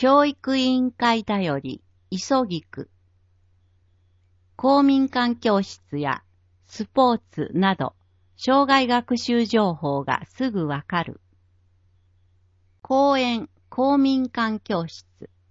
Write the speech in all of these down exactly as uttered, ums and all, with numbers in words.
教育委員会だより、急ぎく。公民館教室やスポーツなど、障害学習情報がすぐわかる。公園公民館教室。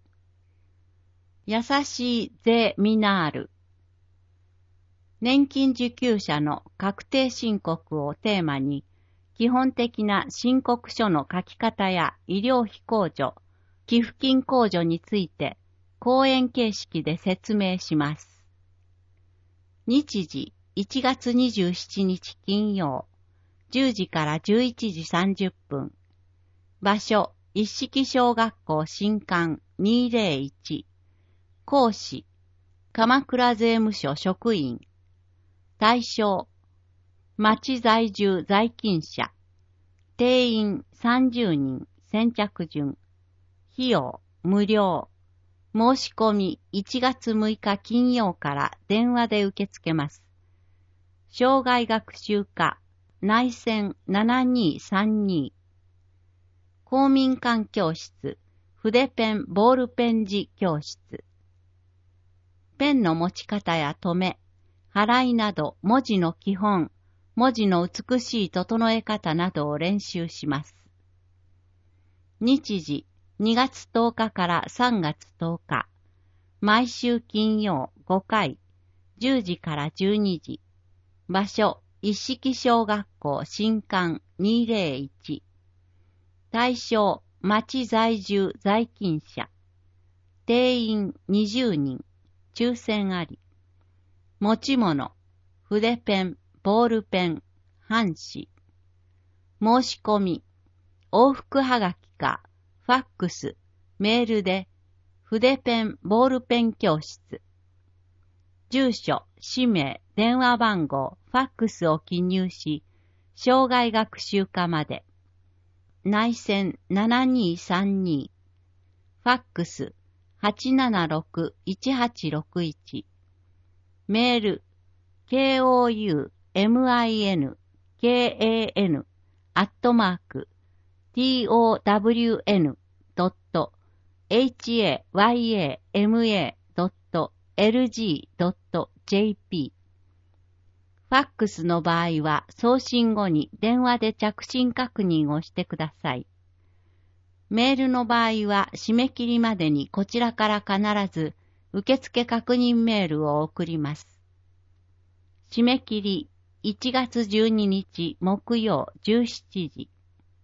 優しいゼミナール。年金受給者の確定申告をテーマに、基本的な申告書の書き方や医療費控除、寄付金控除について講演形式で説明します。日時いちがつにじゅうしちにち金曜、じゅうじからじゅういちじさんじゅっぷん。場所、一式小学校新館にひゃくいち。講師、鎌倉税務署職員。対象、町在住在勤者。定員さんじゅうにん、先着順。費用、無料。申し込みいちがつむいか金曜から電話で受け付けます。障害学習課、内線ななにーさんに。公民館教室、筆ペンボールペン字教室。ペンの持ち方や止め、払いなど文字の基本、文字の美しい整え方などを練習します。日時、にがつとおかからさんがつとおか。毎週金曜ごかい、じゅうじからじゅうにじ。場所、一式小学校新館にひゃくいち。対象、町在住在勤者。定員にじゅうにん、抽選あり。持ち物、筆ペン、ボールペン、半紙。申し込み、往復はがきか、ファックス、メールで、筆ペン、ボールペン教室。住所、氏名、電話番号、ファックスを記入し、障害学習課まで。内線ななにーさんに。ファックスはちななろくいちはちろくいち。メール ケーオーユーエムアイエヌケーエーエヌ アットマーク ティーオーダブリューエヌドットエイチエーワイエーエムエードットエルジードットジェーピー。ファックスの場合は送信後に電話で着信確認をしてください。メールの場合は締め切りまでにこちらから必ず受付確認メールを送ります。締め切りいちがつじゅうににち木曜じゅうしちじ。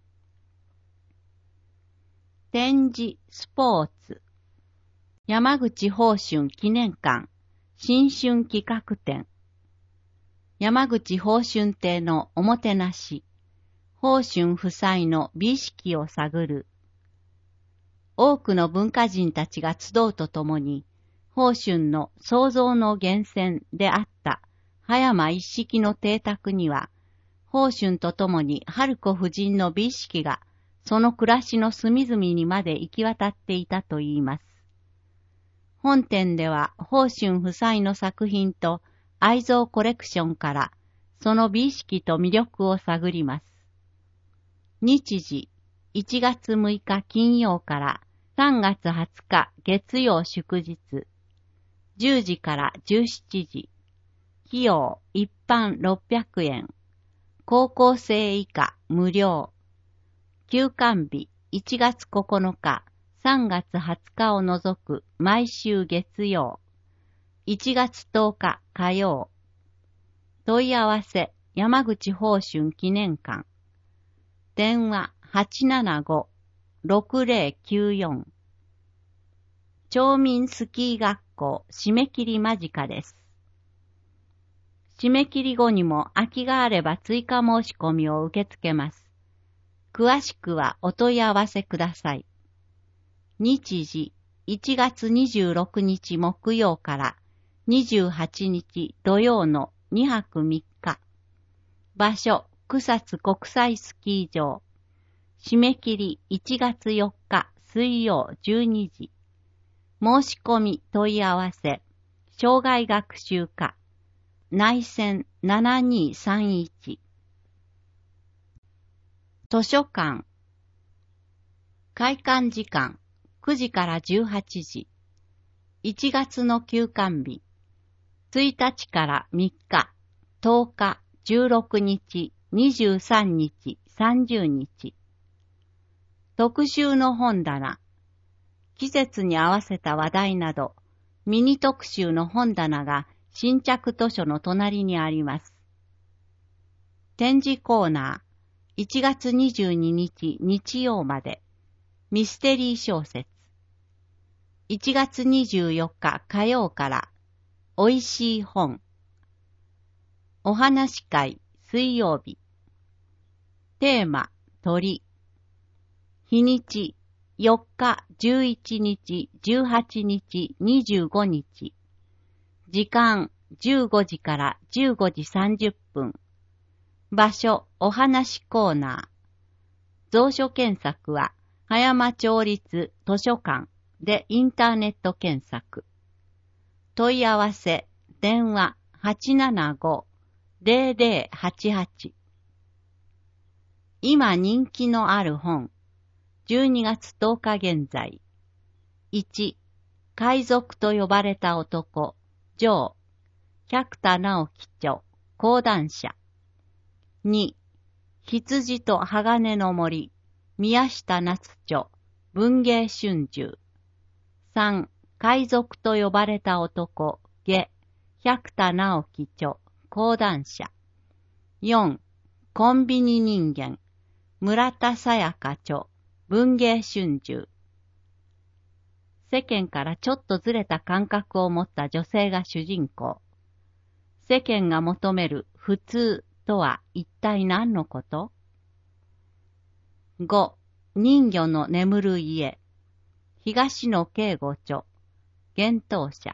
展示スポーツ山口芳春記念館新春企画展山口芳春邸のおもてなし芳春夫妻の美意識を探る。多くの文化人たちが集うとともに芳春の創造の源泉であった葉山一式の邸宅には芳春とともに春子夫人の美意識がその暮らしの隅々にまで行き渡っていたといいます。本展では芳春夫妻の作品と愛蔵コレクションからその美意識と魅力を探ります。日時いちがつむいか金曜からさんがつはつか月曜祝日じゅうじからじゅうしちじ。費用一般ろっぴゃくえん。高校生以下無料。休館日いちがつここのか、さんがつはつかを除く毎週月曜。いちがつとおか火曜。問い合わせ山口芳春記念館。電話はちななごろくぜろきゅうよん。町民スキー学校締め切り間近です。締め切り後にも空きがあれば追加申し込みを受け付けます。詳しくはお問い合わせください。日時いちがつにじゅうろくにち木曜からにじゅうはちにち土曜のにはくみっか。場所草津国際スキー場。締め切りいちがつよっか水曜じゅうにじ。申し込み問い合わせ障害学習課内線ななにーさんいち。図書館開館時間くじからじゅうはちじ。いちがつの休館日。ついたちからみっか、とおか、じゅうろくにち、にじゅうさんにち、さんじゅうにち。特集の本棚。季節に合わせた話題など、ミニ特集の本棚が新着図書の隣にあります。展示コーナー。いちがつにじゅうににち日曜まで。ミステリー小説。いちがつにじゅうよっか火曜から。おいしい本。お話会水曜日。テーマ鳥。日にちよっか、じゅういちにち、じゅうはちにち、にじゅうごにち。時間じゅうごじからじゅうごじさんじゅっぷん。場所お話コーナー。蔵書検索は葉山町立図書館でインターネット検索。問い合わせ電話 はちななご ゼロゼロはちはち。今人気のある本。じゅうにがつとおか現在。いち. 海賊と呼ばれた男、ジョー、百田直樹著、講談社。に. 羊と鋼の森、宮下夏著、文芸春秋。さん. 海賊と呼ばれた男、下、百田直樹著、講談社。よん. コンビニ人間、村田沙耶香著、文芸春秋。世間からちょっとずれた感覚を持った女性が主人公。世間が求める普通とは一体何のこと？ ご. 人魚の眠る家。東野圭吾著。幻冬舎。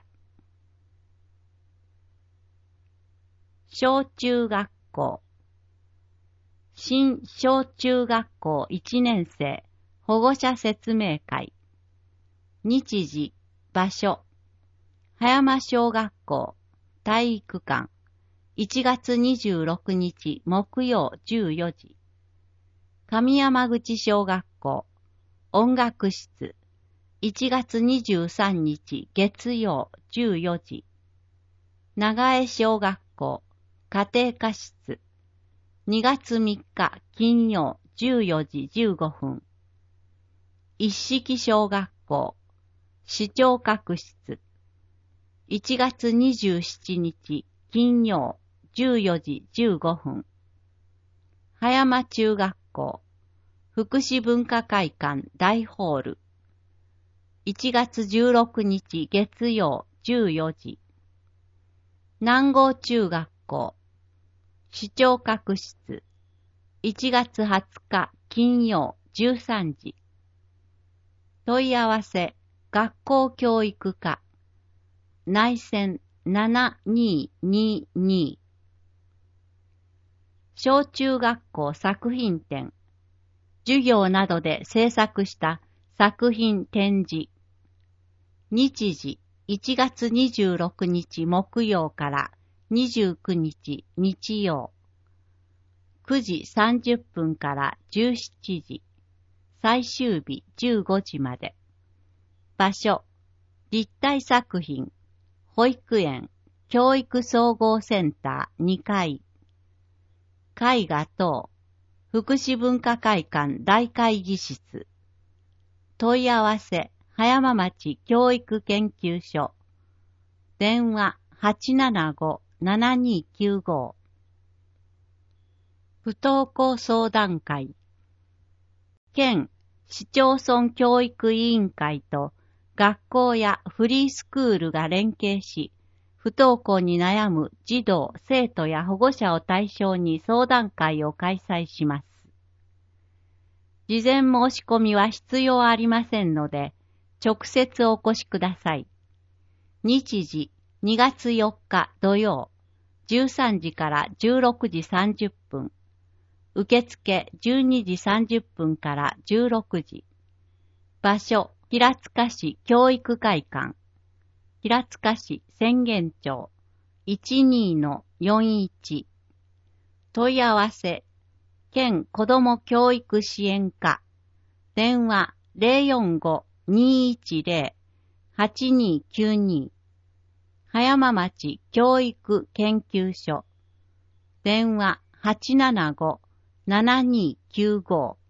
小中学校。新小中学校いちねん生保護者説明会。日時、場所。葉山小学校、体育館。いちがつにじゅうろくにち木曜じゅうよじ。上山口小学校、音楽室。いちがつにじゅうさんにち月曜じゅうよじ。長江小学校、家庭科室。にがつみっか金曜じゅうよじじゅうごふん。一色小学校、視聴覚室。いちがつにじゅうしちにち金曜じゅうよじじゅうごふん。葉山中学校、福祉文化会館大ホール。いちがつじゅうろくにち月曜じゅうよじ。南郷中学校、視聴覚室。いちがつはつか金曜じゅうさんじ。問い合わせ、学校教育課。内線ななににに。小中学校作品展。授業などで制作した作品展示。日時、いちがつにじゅうろくにち木曜からにじゅうくにち日曜。くじさんじゅっぷんからじゅうしちじ。最終日じゅうごじまで。場所、立体作品、保育園、教育総合センターにかい。絵画等、福祉文化会館大会議室。問い合わせ、葉山町教育研究所。電話 はちななご ななにきゅうご。不登校相談会。県市町村教育委員会と学校やフリースクールが連携し、不登校に悩む児童、生徒や保護者を対象に相談会を開催します。事前申し込みは必要ありませんので、直接お越しください。日時、にがつよっか土曜、じゅうさんじからじゅうろくじさんじゅっぷん。受付じゅうにじさんじゅっぷんからじゅうろくじ。場所、平塚市教育会館。平塚市浅間町 いちにのよんいち。問い合わせ、県子ども教育支援課。電話 ゼロよんごにいちゼロ はちにーきゅうに葉山町教育研究所電話 はちななご ななにーきゅうご